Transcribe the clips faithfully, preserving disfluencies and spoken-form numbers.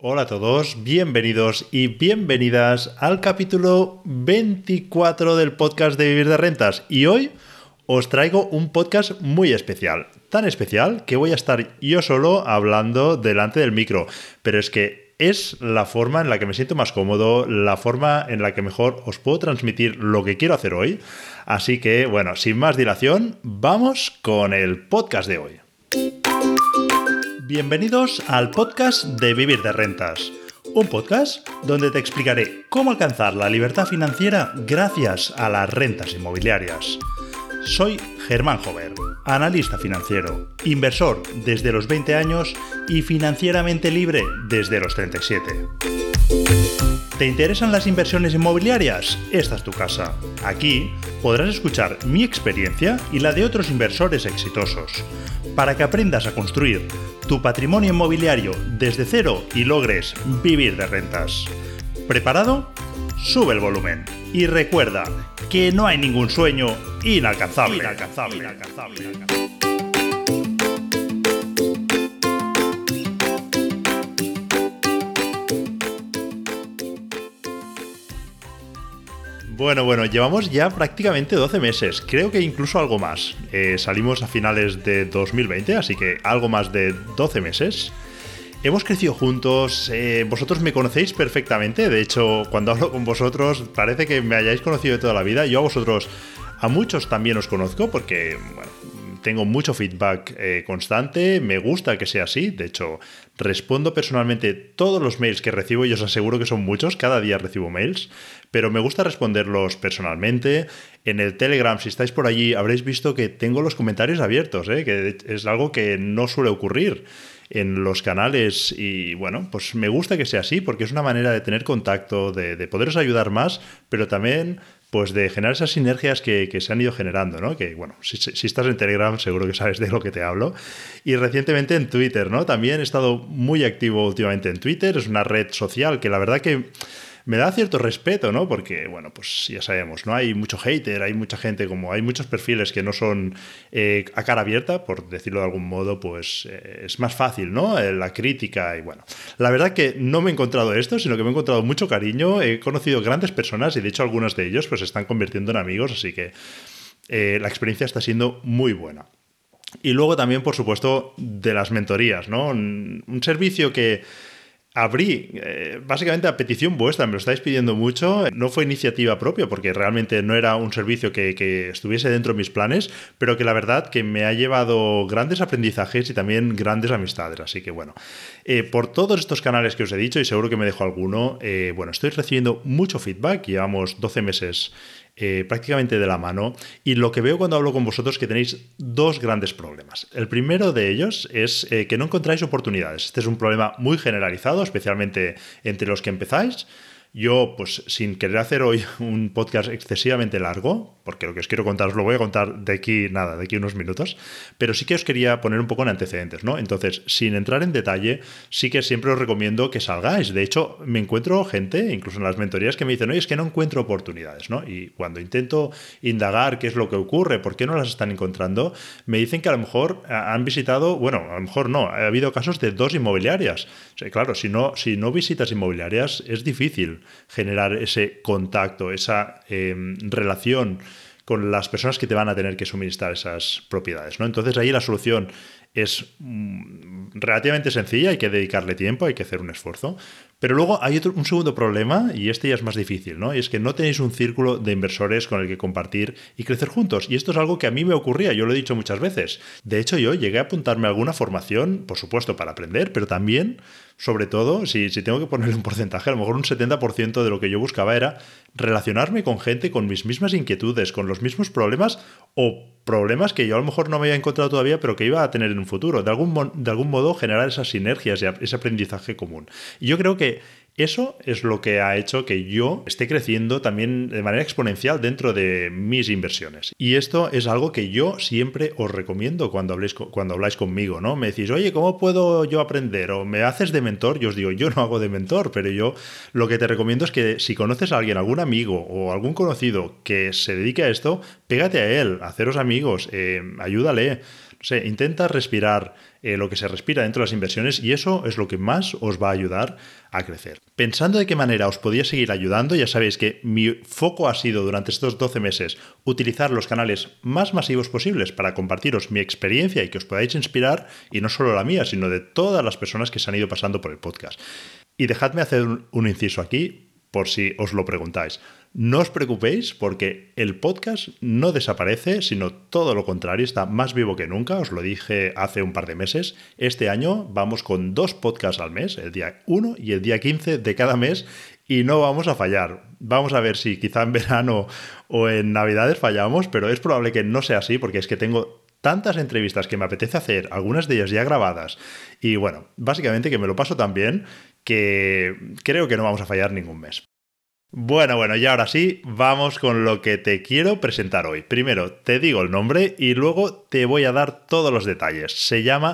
Hola a todos, bienvenidos y bienvenidas al capítulo veinticuatro del podcast de Vivir de Rentas. Y hoy os traigo un podcast muy especial. Tan especial que voy a estar yo solo hablando delante del micro. Pero es que es la forma en la que me siento más cómodo, la forma en la que mejor os puedo transmitir lo que quiero hacer hoy. Así que, bueno, sin más dilación, vamos con el podcast de hoy. Bienvenidos al podcast de Vivir de Rentas, un podcast donde te explicaré cómo alcanzar la libertad financiera gracias a las rentas inmobiliarias. Soy Germán Jover, analista financiero, inversor desde los veinte años y financieramente libre desde los treinta y siete. ¿Te interesan las inversiones inmobiliarias? Esta es tu casa. Aquí podrás escuchar mi experiencia y la de otros inversores exitosos, para que aprendas a construir tu patrimonio inmobiliario desde cero y logres vivir de rentas. ¿Preparado? Sube el volumen y recuerda que no hay ningún sueño inalcanzable. inalcanzable, inalcanzable, inalcanzable. Bueno, bueno, llevamos ya prácticamente doce meses, creo que incluso algo más. Eh, salimos a finales de dos mil veinte, así que algo más de doce meses. Hemos crecido juntos, eh, vosotros me conocéis perfectamente, de hecho, cuando hablo con vosotros parece que me hayáis conocido de toda la vida. Yo a vosotros, a muchos también os conozco porque, bueno, tengo mucho feedback eh, constante, me gusta que sea así, de hecho, respondo personalmente todos los mails que recibo y os aseguro que son muchos, cada día recibo mails, pero me gusta responderlos personalmente. En el Telegram, si estáis por allí, habréis visto que tengo los comentarios abiertos, ¿eh? Que es algo que no suele ocurrir en los canales y bueno, pues me gusta que sea así porque es una manera de tener contacto, de, de poderos ayudar más, pero también pues de generar esas sinergias que, que se han ido generando, ¿no? Que bueno, si, si estás en Telegram seguro que sabes de lo que te hablo. Y recientemente en Twitter, ¿no? También he estado muy activo últimamente en Twitter, es una red social que la verdad que me da cierto respeto, ¿no? Porque, bueno, pues ya sabemos, ¿no? Hay mucho hater, hay mucha gente, como hay muchos perfiles que no son eh, a cara abierta, por decirlo de algún modo, pues eh, es más fácil, ¿no? Eh, la crítica y bueno. La verdad que no me he encontrado esto, sino que me he encontrado mucho cariño, he conocido grandes personas y de hecho algunos de ellos pues se están convirtiendo en amigos, así que eh, la experiencia está siendo muy buena. Y luego también, por supuesto, de las mentorías, ¿no? Un, un servicio que abrí eh, básicamente a petición vuestra, me lo estáis pidiendo mucho, no fue iniciativa propia porque realmente no era un servicio que, que estuviese dentro de mis planes, pero que la verdad que me ha llevado grandes aprendizajes y también grandes amistades, así que bueno, eh, por todos estos canales que os he dicho y seguro que me dejo alguno, eh, bueno, estoy recibiendo mucho feedback, llevamos doce meses Eh, prácticamente de la mano y lo que veo cuando hablo con vosotros es que tenéis dos grandes problemas. El primero de ellos es eh, que no encontráis oportunidades. Este es un problema muy generalizado, especialmente entre los que empezáis. Yo, pues sin querer hacer hoy un podcast excesivamente largo, porque lo que os quiero contar os lo voy a contar de aquí, nada, de aquí unos minutos, pero sí que os quería poner un poco en antecedentes, ¿no? Entonces, sin entrar en detalle, sí que siempre os recomiendo que salgáis. De hecho, me encuentro gente, incluso en las mentorías, que me dicen, oye, es que no encuentro oportunidades, ¿no? Y cuando intento indagar qué es lo que ocurre, por qué no las están encontrando, me dicen que a lo mejor han visitado, bueno, a lo mejor no, ha habido casos de dos inmobiliarias. O sea, claro, si no, si no visitas inmobiliarias, es difícil generar ese contacto, esa eh, relación con las personas que te van a tener que suministrar esas propiedades, ¿no? Entonces ahí la solución es mm, relativamente sencilla, hay que dedicarle tiempo, hay que hacer un esfuerzo. Pero luego hay otro, un segundo problema, y este ya es más difícil, ¿no? Y es que no tenéis un círculo de inversores con el que compartir y crecer juntos. Y esto es algo que a mí me ocurría, yo lo he dicho muchas veces. De hecho, yo llegué a apuntarme a alguna formación, por supuesto, para aprender, pero también, sobre todo, si, si tengo que ponerle un porcentaje, a lo mejor un setenta por ciento de lo que yo buscaba era relacionarme con gente con mis mismas inquietudes, con los mismos problemas o problemas que yo a lo mejor no me había encontrado todavía, pero que iba a tener en un futuro. De algún, de algún modo generar esas sinergias y ese aprendizaje común. Y yo creo que eso es lo que ha hecho que yo esté creciendo también de manera exponencial dentro de mis inversiones. Y esto es algo que yo siempre os recomiendo cuando habléis, cuando habláis conmigo, ¿no? Me decís, oye, ¿cómo puedo yo aprender? O me haces de mentor. Yo os digo, yo no hago de mentor, pero yo lo que te recomiendo es que si conoces a alguien, algún amigo o algún conocido que se dedique a esto, pégate a él, haceros amigos, eh, ayúdale. O sea, intenta respirar eh, lo que se respira dentro de las inversiones y eso es lo que más os va a ayudar a crecer. Pensando de qué manera os podía seguir ayudando, ya sabéis que mi foco ha sido durante estos doce meses utilizar los canales más masivos posibles para compartiros mi experiencia y que os podáis inspirar, y no solo la mía, sino de todas las personas que se han ido pasando por el podcast. Y dejadme hacer un, un inciso aquí, por si os lo preguntáis. No os preocupéis porque el podcast no desaparece, sino todo lo contrario, está más vivo que nunca, os lo dije hace un par de meses. Este año vamos con dos podcasts al mes, el día uno y el día quince de cada mes, y no vamos a fallar. Vamos a ver si quizá en verano o en Navidades fallamos, pero es probable que no sea así porque es que tengo tantas entrevistas que me apetece hacer, algunas de ellas ya grabadas, y bueno, básicamente que me lo paso tan bien que creo que no vamos a fallar ningún mes. Bueno, bueno, y ahora sí, vamos con lo que te quiero presentar hoy. Primero te digo el nombre y luego te voy a dar todos los detalles. Se llama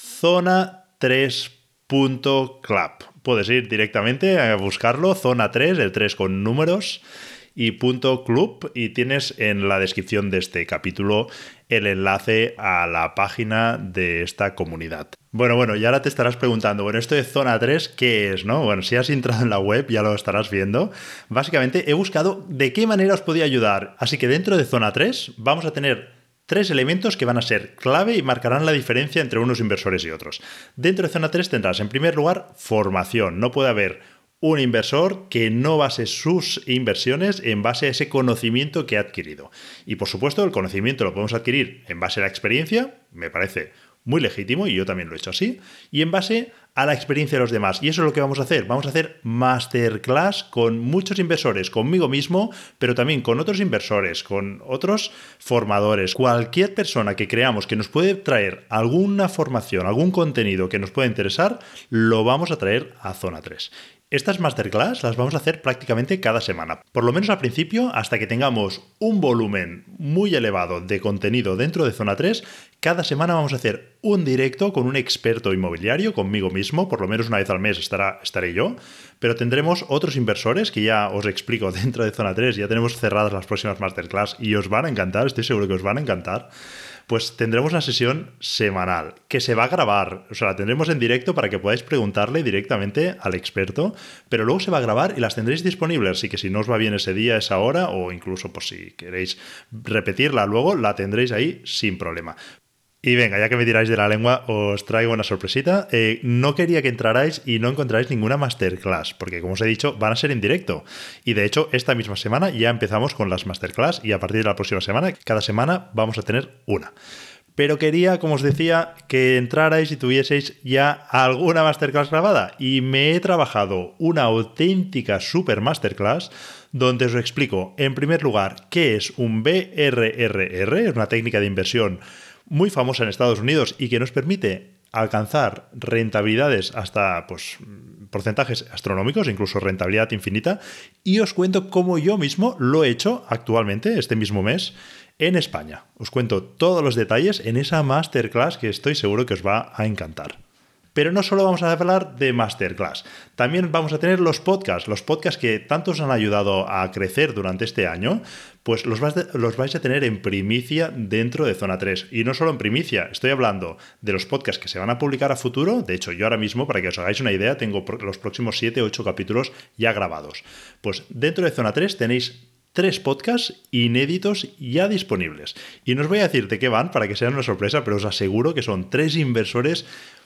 Zona tres punto club. Puedes ir directamente a buscarlo, Zona tres, el tres con números, y punto club, y tienes en la descripción de este capítulo el enlace a la página de esta comunidad. Bueno, bueno, y ahora te estarás preguntando, bueno, esto de Zona tres, ¿qué es, no? Bueno, si has entrado en la web ya lo estarás viendo. Básicamente he buscado de qué manera os podía ayudar. Así que dentro de Zona tres vamos a tener tres elementos que van a ser clave y marcarán la diferencia entre unos inversores y otros. Dentro de Zona tres tendrás, en primer lugar, formación. No puede haber un inversor que no base sus inversiones en base a ese conocimiento que ha adquirido. Y por supuesto, el conocimiento lo podemos adquirir en base a la experiencia, me parece muy legítimo y yo también lo he hecho así, y en base a la experiencia de los demás. Y eso es lo que vamos a hacer. Vamos a hacer masterclass con muchos inversores, conmigo mismo, pero también con otros inversores, con otros formadores. Cualquier persona que creamos que nos puede traer alguna formación, algún contenido que nos pueda interesar, lo vamos a traer a Zona tres. Estas masterclass las vamos a hacer prácticamente cada semana, por lo menos al principio, hasta que tengamos un volumen muy elevado de contenido dentro de Zona tres. Cada semana vamos a hacer un directo con un experto inmobiliario, conmigo mismo, por lo menos una vez al mes estará, estaré yo, pero tendremos otros inversores que ya os explico dentro de Zona tres, ya tenemos cerradas las próximas masterclass y os van a encantar, estoy seguro que os van a encantar. Pues tendremos una sesión semanal que se va a grabar, o sea, la tendremos en directo para que podáis preguntarle directamente al experto, pero luego se va a grabar y las tendréis disponibles, así que si no os va bien ese día, esa hora, o incluso pues si queréis repetirla luego, la tendréis ahí sin problema. Y venga, ya que me tiráis de la lengua, os traigo una sorpresita. Eh, no quería que entrarais y no encontráis ninguna masterclass, porque como os he dicho, van a ser en directo. Y de hecho, esta misma semana ya empezamos con las masterclass y a partir de la próxima semana, cada semana vamos a tener una. Pero quería, como os decía, que entrarais y tuvieseis ya alguna masterclass grabada. Y me he trabajado una auténtica super masterclass donde os explico, en primer lugar, qué es un B R R R, es una técnica de inversión muy famosa en Estados Unidos y que nos permite alcanzar rentabilidades hasta pues, porcentajes astronómicos, incluso rentabilidad infinita, y os cuento cómo yo mismo lo he hecho actualmente, este mismo mes, en España. Os cuento todos los detalles en esa masterclass que estoy seguro que os va a encantar. Pero no solo vamos a hablar de masterclass, también vamos a tener los podcasts, los podcasts que tanto os han ayudado a crecer durante este año, pues los vais, los vais a tener en primicia dentro de Zona tres. Y no solo en primicia, estoy hablando de los podcasts que se van a publicar a futuro. De hecho, yo ahora mismo, para que os hagáis una idea, tengo los próximos siete u ocho capítulos ya grabados. Pues dentro de Zona tres tenéis tres podcasts inéditos ya disponibles. Y no os voy a decir de qué van para que sea una sorpresa, pero os aseguro que son tres inversores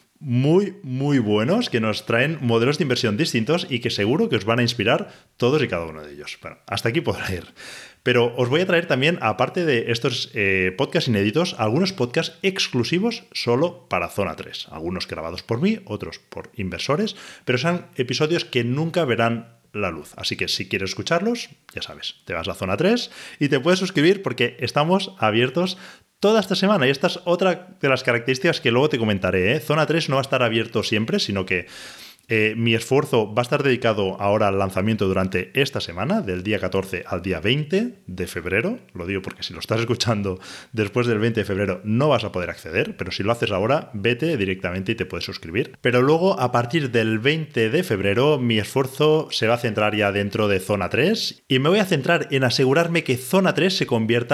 muy, muy buenos que nos traen modelos de inversión distintos y que seguro que os van a inspirar todos y cada uno de ellos. Bueno, hasta aquí podrá ir. Pero os voy a traer también, aparte de estos eh, podcasts inéditos, algunos podcasts exclusivos solo para Zona tres. Algunos grabados por mí, otros por inversores, pero son episodios que nunca verán la luz. Así que si quieres escucharlos, ya sabes, te vas a Zona tres y te puedes suscribir porque estamos abiertos toda esta semana. Y esta es otra de las características que luego te comentaré, ¿eh? Zona tres no va a estar abierto siempre, sino que Eh, mi esfuerzo va a estar dedicado ahora al lanzamiento durante esta semana, del día catorce al día veinte de febrero. Lo digo porque si lo estás escuchando después del veinte de febrero no vas a poder acceder, pero si lo haces ahora, vete directamente y te puedes suscribir. Pero luego, a partir del veinte de febrero, mi esfuerzo se va a centrar ya dentro de Zona tres y me voy a centrar en asegurarme que Zona tres se convierta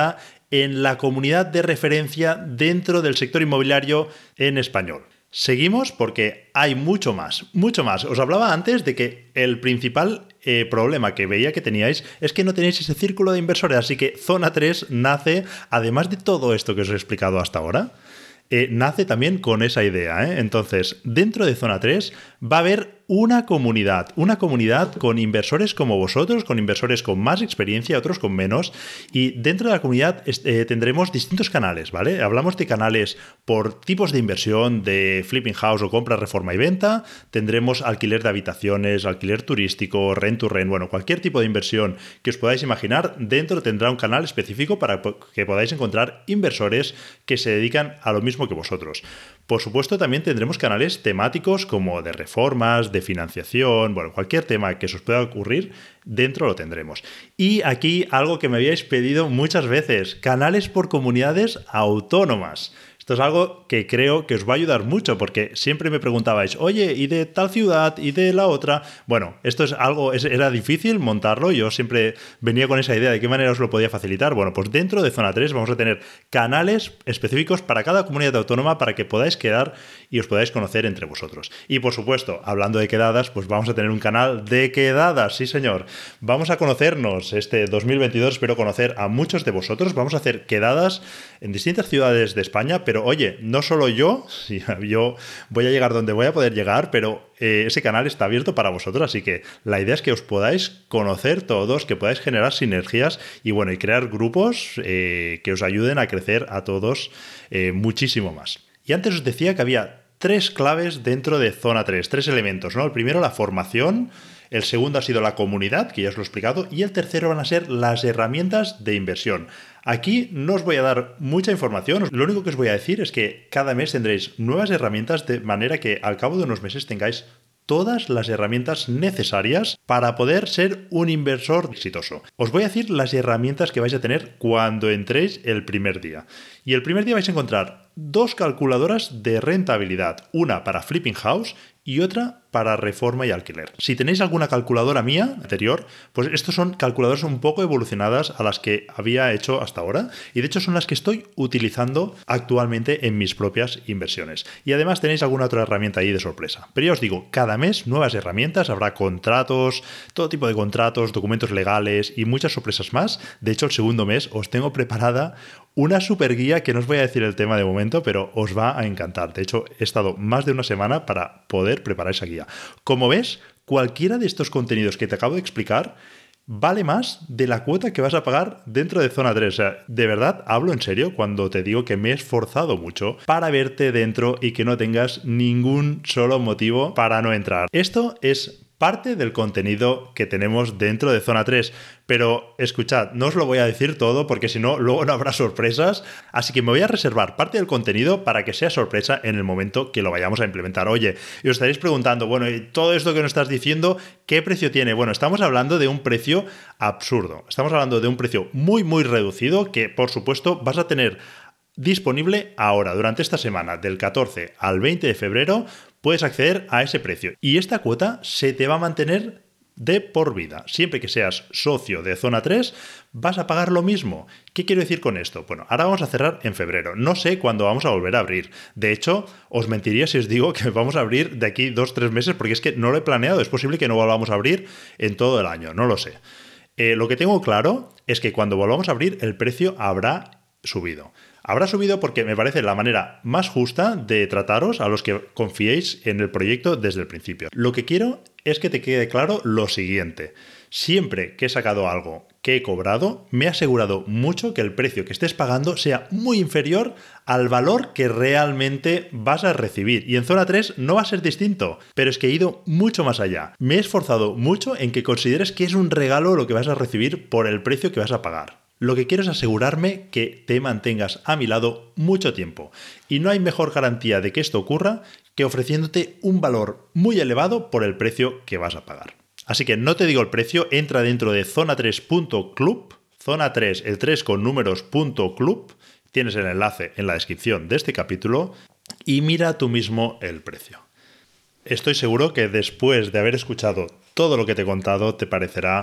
en la comunidad de referencia dentro del sector inmobiliario en español. Seguimos porque hay mucho más, mucho más. Os hablaba antes de que el principal eh, problema que veía que teníais es que no tenéis ese círculo de inversores, así que Zona tres nace, además de todo esto que os he explicado hasta ahora, eh, nace también con esa idea, ¿eh? Entonces, dentro de Zona tres va a haber una comunidad, una comunidad con inversores como vosotros, con inversores con más experiencia, otros con menos, y dentro de la comunidad eh, tendremos distintos canales, ¿vale? Hablamos de canales por tipos de inversión, de flipping house o compra, reforma y venta, tendremos alquiler de habitaciones, alquiler turístico, rent to rent, bueno, cualquier tipo de inversión que os podáis imaginar, dentro tendrá un canal específico para que podáis encontrar inversores que se dedican a lo mismo que vosotros. Por supuesto, también tendremos canales temáticos como de reformas, de financiación, bueno, cualquier tema que se os pueda ocurrir, dentro lo tendremos. Y aquí algo que me habíais pedido muchas veces, canales por comunidades autónomas. Esto es algo que creo que os va a ayudar mucho porque siempre me preguntabais, oye, ¿y de tal ciudad y de la otra? Bueno, esto es algo, es, era difícil montarlo, yo siempre venía con esa idea de qué manera os lo podía facilitar. Bueno, pues dentro de Zona tres vamos a tener canales específicos para cada comunidad autónoma para que podáis quedar y os podáis conocer entre vosotros. Y por supuesto, hablando de quedadas, pues vamos a tener un canal de quedadas, sí señor. Vamos a conocernos este dos mil veintidós, espero conocer a muchos de vosotros, vamos a hacer quedadas en distintas ciudades de España, pero oye, no solo yo, yo voy a llegar donde voy a poder llegar, pero eh, ese canal está abierto para vosotros, así que la idea es que os podáis conocer todos, que podáis generar sinergias y bueno, y crear grupos eh, que os ayuden a crecer a todos eh, muchísimo más. Y antes os decía que había tres claves dentro de Zona tres, tres elementos, ¿no? El primero, la formación. El segundo ha sido la comunidad, que ya os lo he explicado, y el tercero van a ser las herramientas de inversión. Aquí no os voy a dar mucha información, lo único que os voy a decir es que cada mes tendréis nuevas herramientas de manera que al cabo de unos meses tengáis todas las herramientas necesarias para poder ser un inversor exitoso. Os voy a decir las herramientas que vais a tener cuando entréis el primer día. Y el primer día vais a encontrar dos calculadoras de rentabilidad, una para flipping house y otra para reforma y alquiler. Si tenéis alguna calculadora mía anterior, pues estos son calculadoras un poco evolucionadas a las que había hecho hasta ahora y de hecho son las que estoy utilizando actualmente en mis propias inversiones. Y además tenéis alguna otra herramienta ahí de sorpresa. Pero ya os digo, cada mes nuevas herramientas, habrá contratos, todo tipo de contratos, documentos legales y muchas sorpresas más. De hecho, el segundo mes os tengo preparada una super guía que no os voy a decir el tema de momento, pero os va a encantar. De hecho, he estado más de una semana para poder preparar esa guía. Como ves, cualquiera de estos contenidos que te acabo de explicar vale más de la cuota que vas a pagar dentro de Zona tres. O sea, de verdad, hablo en serio cuando te digo que me he esforzado mucho para verte dentro y que no tengas ningún solo motivo para no entrar. Esto es parte del contenido que tenemos dentro de Zona tres. Pero escuchad, no os lo voy a decir todo porque si no, luego no habrá sorpresas. Así que me voy a reservar parte del contenido para que sea sorpresa en el momento que lo vayamos a implementar. Oye, y os estaréis preguntando, bueno, ¿y todo esto que nos estás diciendo, qué precio tiene? Bueno, estamos hablando de un precio absurdo. Estamos hablando de un precio muy, muy reducido que, por supuesto, vas a tener disponible ahora, durante esta semana, del catorce al veinte de febrero, puedes acceder a ese precio. Y esta cuota se te va a mantener de por vida. Siempre que seas socio de Zona tres, vas a pagar lo mismo. ¿Qué quiero decir con esto? Bueno, ahora vamos a cerrar en febrero. No sé cuándo vamos a volver a abrir. De hecho, os mentiría si os digo que vamos a abrir de aquí dos, tres meses, porque es que no lo he planeado. Es posible que no volvamos a abrir en todo el año. No lo sé. Eh, lo que tengo claro es que cuando volvamos a abrir, el precio habrá subido. Habrá subido porque me parece la manera más justa de trataros a los que confiéis en el proyecto desde el principio. Lo que quiero es que te quede claro lo siguiente. Siempre que he sacado algo que he cobrado, me he asegurado mucho que el precio que estés pagando sea muy inferior al valor que realmente vas a recibir. Y en Zona tres no va a ser distinto, pero es que he ido mucho más allá. Me he esforzado mucho en que consideres que es un regalo lo que vas a recibir por el precio que vas a pagar. Lo que quiero es asegurarme que te mantengas a mi lado mucho tiempo. Y no hay mejor garantía de que esto ocurra que ofreciéndote un valor muy elevado por el precio que vas a pagar. Así que no te digo el precio, entra dentro de zona tres punto club, zona tres, el tres con números, punto club, tienes el enlace en la descripción de este capítulo y mira tú mismo el precio. Estoy seguro que después de haber escuchado todo lo que te he contado te parecerá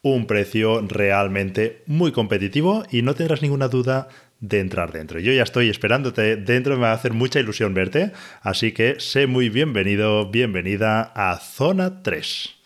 un precio realmente muy competitivo y no tendrás ninguna duda de entrar dentro. Yo ya estoy esperándote dentro, me va a hacer mucha ilusión verte, así que sé muy bienvenido, bienvenida a Zona tres.